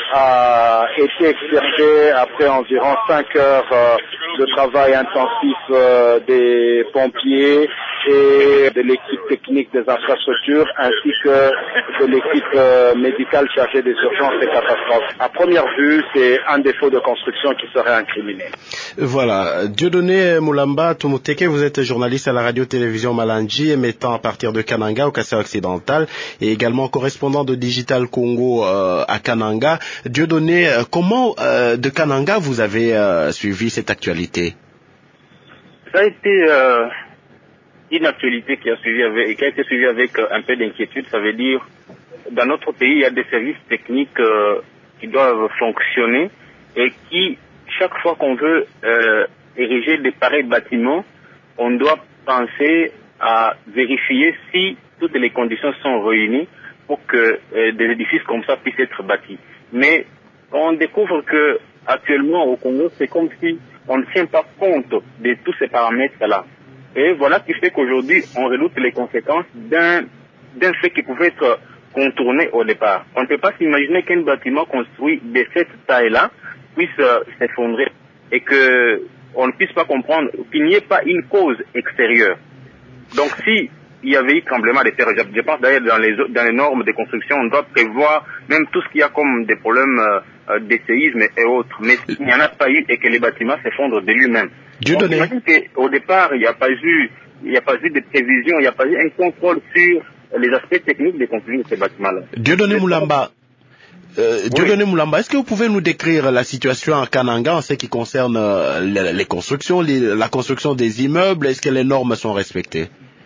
a été extirpée après environ cinq heures euh, de travail intensif euh, des pompiers et de l'équipe technique des infrastructures ainsi que de l'équipe euh, médicale chargée des urgences et catastrophes. À première vue, c'est un défaut de construction qui serait incriminé. Voilà. Dieudonné Moulamba Tumuteke, vous êtes journaliste à la radio-télévision Malanji, émettant à partir de Kananga au Kassai-Occidental et également correspondant de Digital Congo euh, à Kananga. Dieudonné, comment euh, de Kananga vous avez euh, suivi cette actualité? Ça a été euh, une actualité qui a, suivi avec, qui a été suivie avec euh, un peu d'inquiétude. Ça veut dire, dans notre pays, il y a des services techniques euh, qui doivent fonctionner et qui, chaque fois qu'on veut euh, ériger des pareils bâtiments, on doit penser à vérifier si toutes les conditions sont réunies pour que euh, des édifices comme ça puissent être bâtis. Mais on découvre que actuellement au Congo, c'est comme si on ne tient pas compte de tous ces paramètres-là. Et voilà qui fait qu'aujourd'hui, on redoute les conséquences d'un d'un fait qui pouvait être contourné au départ. On ne peut pas s'imaginer qu'un bâtiment construit de cette taille-là puisse euh, s'effondrer et que on ne puisse pas comprendre qu'il n'y ait pas une cause extérieure. Donc si il y avait eu tremblement de terre, je pense d'ailleurs dans les, dans les normes de construction, on doit prévoir même tout ce qu'il y a comme des problèmes euh, de séisme et autres. Mais il n'y en a pas eu et que les bâtiments s'effondrent de lui-même. Donc j'imagine qu'au départ, il n'y a pas eu, il n'y a pas eu de prévision, il n'y a pas eu un contrôle sur les aspects techniques de construction de ces bâtiments-là. Dieudonné Moulamba. Euh, oui. Dieudonné Moulamba, est-ce que vous pouvez nous décrire la situation à Kananga en ce qui concerne euh, les, les constructions, les, la construction des immeubles? Est-ce que les normes sont respectées?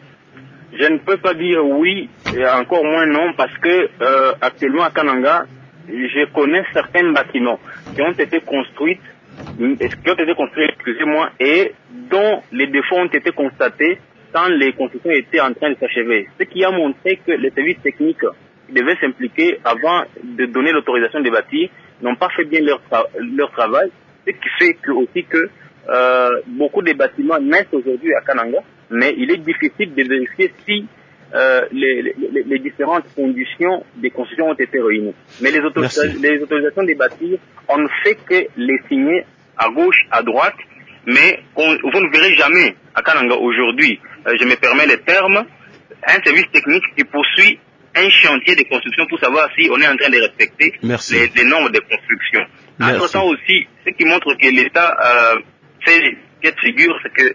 Je ne peux pas dire oui et encore moins non parce que euh, actuellement à Kananga, je connais certains bâtiments qui ont été construits, qui ont été construits, excusez-moi, et dont les défauts ont été constatés quand les constructions étaient en train de s'achever. Ce qui a montré que les services techniques qui devaient s'impliquer avant de donner l'autorisation de bâtir n'ont pas fait bien leur, tra leur travail, ce qui fait que, aussi que euh, beaucoup de bâtiments naissent aujourd'hui à Kananga, mais il est difficile de vérifier si euh, les, les, les différentes conditions des constructions ont été réunies. Mais les, autorisa les autorisations de bâtir, on ne fait que les signer à gauche, à droite, mais on, vous ne verrez jamais à Kananga aujourd'hui, euh, je me permets les termes, un service technique qui poursuit un chantier de construction pour savoir si on est en train de respecter les, les normes de construction. Entre-temps aussi, ce qui montre que l'État euh, fait cette figure, c'est que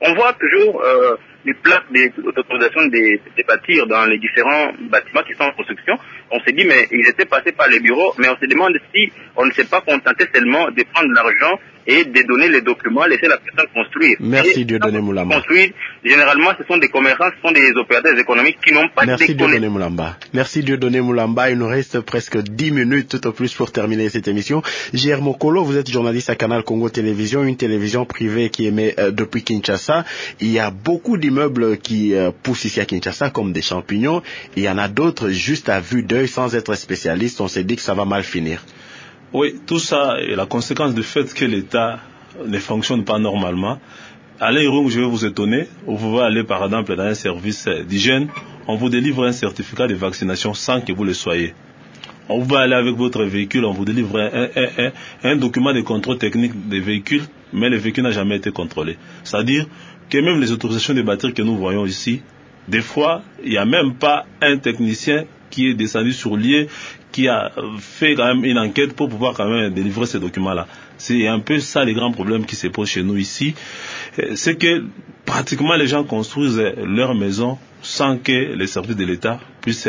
On voit toujours euh, les plaques d'autorisation des, des bâtir dans les différents bâtiments qui sont en construction. On s'est dit, mais ils étaient passés par les bureaux, mais on se demande si on ne s'est pas contenté seulement de prendre l'argent et de donner les documents, laisser la personne construire. Merci Dieudonné Moulamba. Construire, généralement, ce sont des commerçants, ce sont des opérateurs économiques qui n'ont pas Merci de Dieudonné Moulamba. Merci Dieudonné Moulamba. Il nous reste presque dix minutes tout au plus pour terminer cette émission. J R Mokolo, vous êtes journaliste à Canal Congo Télévision, une télévision privée qui émet euh, depuis Kinshasa. Il y a beaucoup d'immeubles qui euh, poussent ici à Kinshasa comme des champignons. Il y en a d'autres juste à vue d'œil sans être spécialiste. On s'est dit que ça va mal finir. Oui, tout ça est la conséquence du fait que l'État ne fonctionne pas normalement. Alain Irung, je vais vous étonner, vous pouvez aller par exemple dans un service d'hygiène, on vous délivre un certificat de vaccination sans que vous le soyez. On va aller avec votre véhicule, on vous délivre un, un, un, un document de contrôle technique des véhicules, mais le véhicule n'a jamais été contrôlé. C'est-à-dire que même les autorisations de bâtir que nous voyons ici, des fois, il n'y a même pas un technicien qui est descendu sur lieu, qui a fait quand même une enquête pour pouvoir quand même délivrer ces documents-là. C'est un peu ça les grands problèmes qui se posent chez nous ici. C'est que pratiquement les gens construisent leur maison sans que les services de l'État puissent,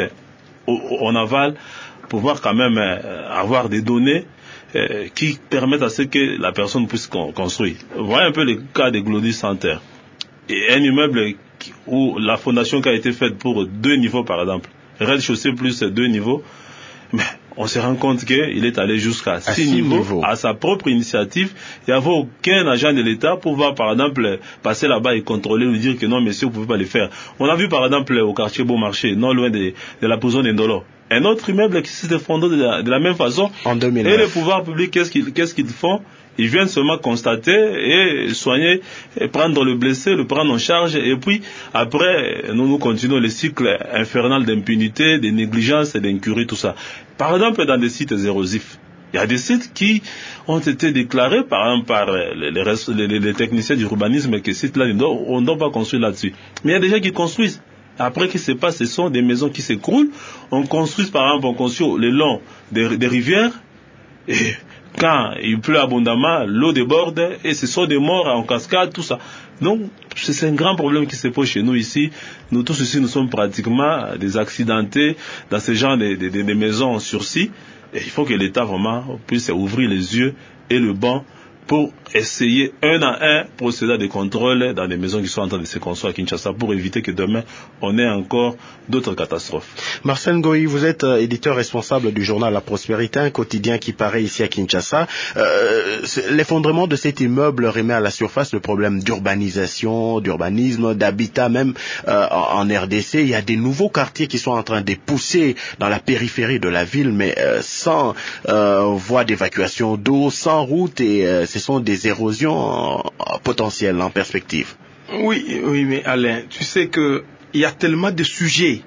en aval, pouvoir quand même avoir des données qui permettent à ce que la personne puisse construire. Voyez un peu le cas de Glody Center. Et un immeuble où la fondation qui a été faite pour deux niveaux par exemple, rez-de-chaussée plus deux niveaux, mais on se rend compte qu'il est allé jusqu'à six, six niveaux, niveaux, à sa propre initiative. Il n'y avait aucun agent de l'État pour pouvoir, par exemple, passer là-bas et contrôler, lui dire que non, monsieur, vous ne pouvez pas le faire. On a vu, par exemple, au quartier Beaumarchais, non loin de, de la prison d'Indolo, un autre immeuble qui s'est effondré de la, de la même façon. En deux mille neuf. Et les pouvoirs publics, qu'est-ce qu'ils, qu'est-ce qu'ils font? Ils viennent seulement constater et soigner, et prendre le blessé, le prendre en charge, et puis après, nous, nous continuons le cycle infernal d'impunité, de négligence et d'incurie, tout ça. Par exemple, dans des sites érosifs, il y a des sites qui ont été déclarés par, exemple, par les, les, les, les techniciens d'urbanisme que ces sites-là, on ne doit pas construire là-dessus. Mais il y a des gens qui construisent. Après, qu'est-ce qui se passe? Ce sont des maisons qui s'écroulent. On construit, par exemple, on construit le long des, des rivières, et quand il pleut abondamment, l'eau déborde et ce sont des morts en cascade, tout ça. Donc, c'est un grand problème qui se pose chez nous ici. Nous tous ici, nous sommes pratiquement des accidentés dans ce genre de, de, de, de maisons en sursis. Et il faut que l'État vraiment puisse ouvrir les yeux et le banc pour essayer un à un procéder à des contrôles dans les maisons qui sont en train de se construire à Kinshasa pour éviter que demain on ait encore d'autres catastrophes. Marcel Ngoï, vous êtes euh, éditeur responsable du journal La Prospérité, un quotidien qui paraît ici à Kinshasa. Euh, l'effondrement de cet immeuble remet à la surface le problème d'urbanisation, d'urbanisme, d'habitat même euh, en, en R D C. Il y a des nouveaux quartiers qui sont en train de pousser dans la périphérie de la ville, mais euh, sans euh, voie d'évacuation d'eau, sans route et euh, ce sont des érosions potentielles en perspective. Oui, oui, mais Alain, tu sais que il y a tellement de sujets,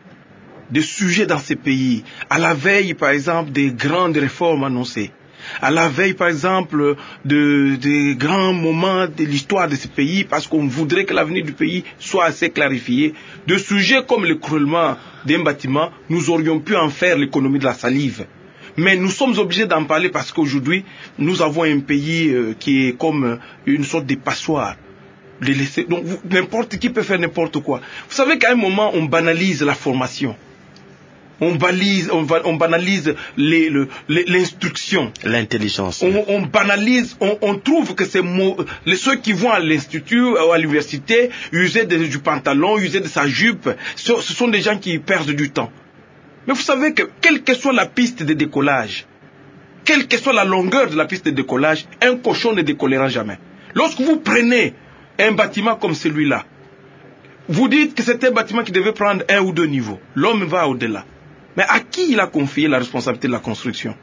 de sujets dans ces pays. À la veille, par exemple, des grandes réformes annoncées. À la veille, par exemple, de, de grands moments de l'histoire de ce pays, parce qu'on voudrait que l'avenir du pays soit assez clarifié. De sujets comme l'écroulement d'un bâtiment, nous aurions pu en faire l'économie de la salive. Mais nous sommes obligés d'en parler parce qu'aujourd'hui, nous avons un pays euh, qui est comme euh, une sorte de passoire. Les laisser... Donc, vous, n'importe qui peut faire n'importe quoi. Vous savez qu'à un moment, on banalise la formation. On, balise, on, va, on banalise les, le, les, l'instruction. L'intelligence. On, on banalise, on, on trouve que ces mots, les, ceux qui vont à l'institut ou à l'université, user de, du pantalon, user de sa jupe, ce, ce sont des gens qui perdent du temps. Mais vous savez que, quelle que soit la piste de décollage, quelle que soit la longueur de la piste de décollage, un cochon ne décollera jamais. Lorsque vous prenez un bâtiment comme celui-là, vous dites que c'est un bâtiment qui devait prendre un ou deux niveaux. L'homme va au-delà. Mais à qui il a confié la responsabilité de la construction?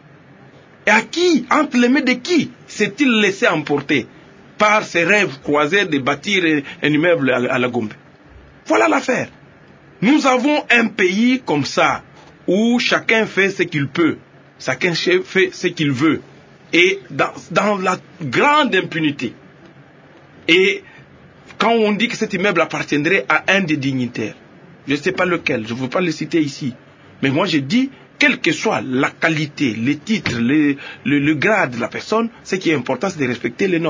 Et à qui, entre les mains de qui, s'est-il laissé emporter par ses rêves croisés de bâtir un immeuble à la Gombe? Voilà l'affaire. Nous avons un pays comme ça, où chacun fait ce qu'il peut, chacun fait ce qu'il veut, et dans, dans la grande impunité. Et quand on dit que cet immeuble appartiendrait à un des dignitaires, je ne sais pas lequel, je ne veux pas le citer ici, mais moi je dis, quelle que soit la qualité, les titres, les, le, le grade de la personne, ce qui est important, c'est de respecter les normes.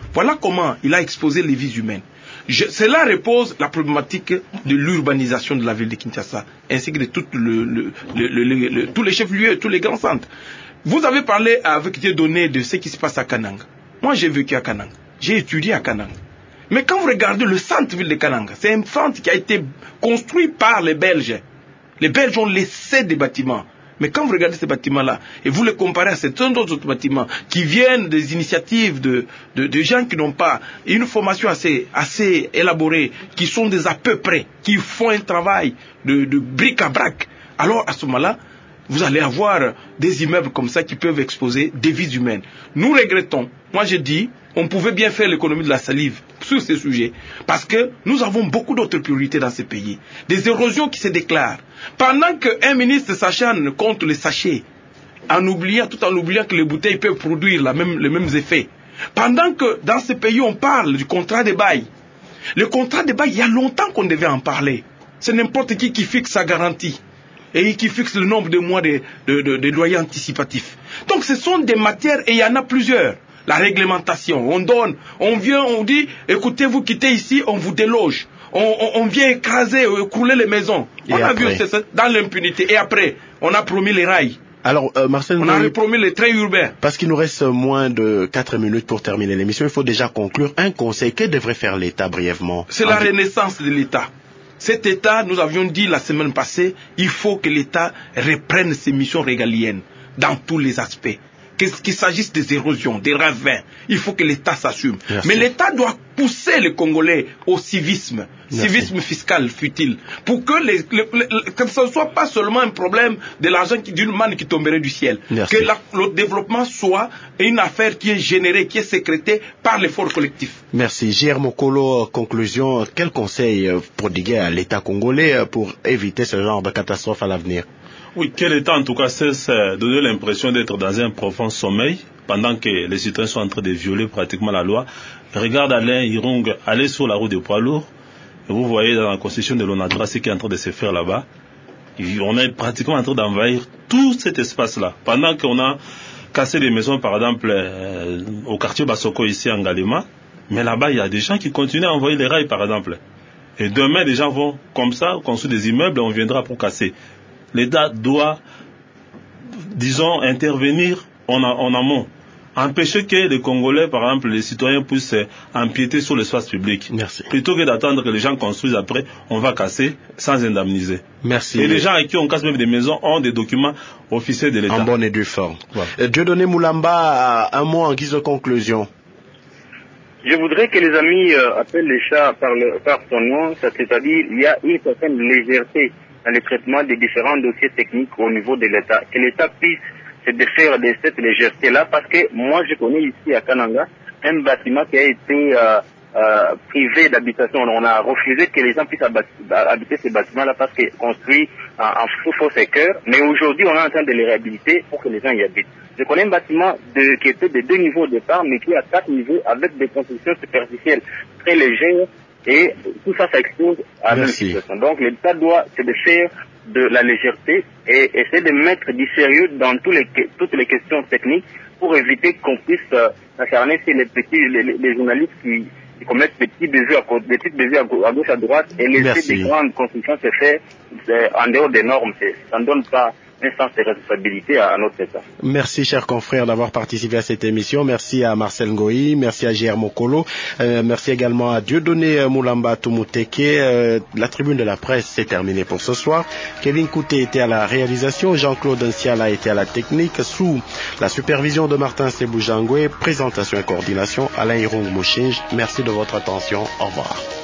Voilà comment il a exposé les vies humaines. Je, cela repose la problématique de l'urbanisation de la ville de Kinshasa, ainsi que de tout le, le, le, le, le, tous les chefs-lieux, tous les grands centres. Vous avez parlé avec des données de ce qui se passe à Kananga. Moi, j'ai vécu à Kananga. J'ai étudié à Kananga. Mais quand vous regardez le centre-ville de Kananga, c'est un centre qui a été construit par les Belges. Les Belges ont laissé des bâtiments. Mais quand vous regardez ces bâtiments-là, et vous les comparez à certains autres bâtiments qui viennent des initiatives de, de, de gens qui n'ont pas une formation assez, assez élaborée, qui sont des à peu près, qui font un travail de, de bric à brac, alors à ce moment-là, vous allez avoir des immeubles comme ça qui peuvent exposer des vies humaines. Nous regrettons, moi je dis, on pouvait bien faire l'économie de la salive sur ces sujets, parce que nous avons beaucoup d'autres priorités dans ces pays. Des érosions qui se déclarent. Pendant qu'un ministre s'acharne contre les sachets, en oubliant, tout en oubliant que les bouteilles peuvent produire la même, les mêmes effets. Pendant que dans ces pays on parle du contrat de bail. Le contrat de bail, il y a longtemps qu'on devait en parler. C'est n'importe qui qui fixe sa garantie. Et qui fixe le nombre de mois de, de, de, de loyers anticipatifs. Donc ce sont des matières, et il y en a plusieurs. La réglementation, on donne, on vient, on dit, écoutez, vous quittez ici, on vous déloge. On, on, on vient écraser, écrouler les maisons. Et on après? a vu ça dans l'impunité. Et après, on a promis les rails. Alors, euh, Marcel, on a promis les trains urbains. Parce qu'il nous reste moins de quatre minutes pour terminer l'émission, il faut déjà conclure un conseil. Que devrait faire l'État brièvement? C'est la renaissance de l'État. Cet État, nous avions dit la semaine passée, il faut que l'État reprenne ses missions régaliennes dans tous les aspects. Qu'il s'agisse des érosions, des ravins, il faut que l'État s'assume. Merci. Mais l'État doit pousser les Congolais au civisme, Merci. civisme fiscal futile, pour que, les, les, les, que ce ne soit pas seulement un problème de l'argent d'une manne qui tomberait du ciel. Merci. Que la, le développement soit une affaire qui est générée, qui est sécrétée par l'effort collectif. Merci. J R Mokolo, conclusion, quel conseil prodiguer à l'État congolais pour éviter ce genre de catastrophe à l'avenir? Oui, que l'État en tout cas cesse de donner l'impression d'être dans un profond sommeil pendant que les citoyens sont en train de violer pratiquement la loi. Regarde Alain Irung aller sur la route des poids lourds et vous voyez dans la constitution de l'ONATRA ce qui est en train de se faire là-bas. On est pratiquement en train d'envahir tout cet espace-là. Pendant qu'on a cassé des maisons par exemple euh, au quartier Basoko ici en Galema, mais là-bas il y a des gens qui continuent à envoyer les rails par exemple. Et demain les gens vont comme ça construire des immeubles et on viendra pour casser. L'État doit, disons, intervenir en, en amont. Empêcher que les Congolais, par exemple, les citoyens puissent empiéter sur l'espace public. Merci. Plutôt que d'attendre que les gens construisent après, on va casser sans indemniser. Merci. Et les gens à qui on casse même des maisons ont des documents officiels de l'État. En bonne et due forme. Voilà. Dieudonné Moulamba, un mot en guise de conclusion. Je voudrais que les amis euh, appellent les chats par, le, par son nom, c'est-à-dire il y a une certaine légèreté dans le traitement des différents dossiers techniques au niveau de l'État. Que l'État puisse se défaire de cette légèreté-là, parce que moi je connais ici à Kananga un bâtiment qui a été euh, euh, privé d'habitation. On a refusé que les gens puissent habiter ces bâtiments-là parce que construits en, en sous faux cœur. Mais aujourd'hui on est en train de les réhabiliter pour que les gens y habitent. Je connais un bâtiment de, qui était de deux niveaux de départ, mais qui est à quatre niveaux avec des constructions superficielles très légères. Et tout ça, ça expose à la même situation. Donc l'État doit se défaire de la légèreté et essayer de mettre du sérieux dans tous les, toutes les questions techniques pour éviter qu'on puisse euh, s'acharner sur les petits, les, les journalistes qui, qui commettent des petits bévues à, des petites bévues à, à gauche à droite et laisser Merci. Des grandes constructions se faire en dehors des normes. Ça ne donne pas un sens de responsabilité à notre État. Merci, chers confrères, d'avoir participé à cette émission. Merci à Marcel Ngoï, merci à J R Mokolo, euh, merci également à Dieudonné Moulamba Tumuteke. Euh, la tribune de la presse s'est terminée pour ce soir. Kevin Kouté était à la réalisation, Jean-Claude Nsiala était à la technique, sous la supervision de Martin Seboujangwe, présentation et coordination, Alain Irung Mouchinge. Merci de votre attention. Au revoir.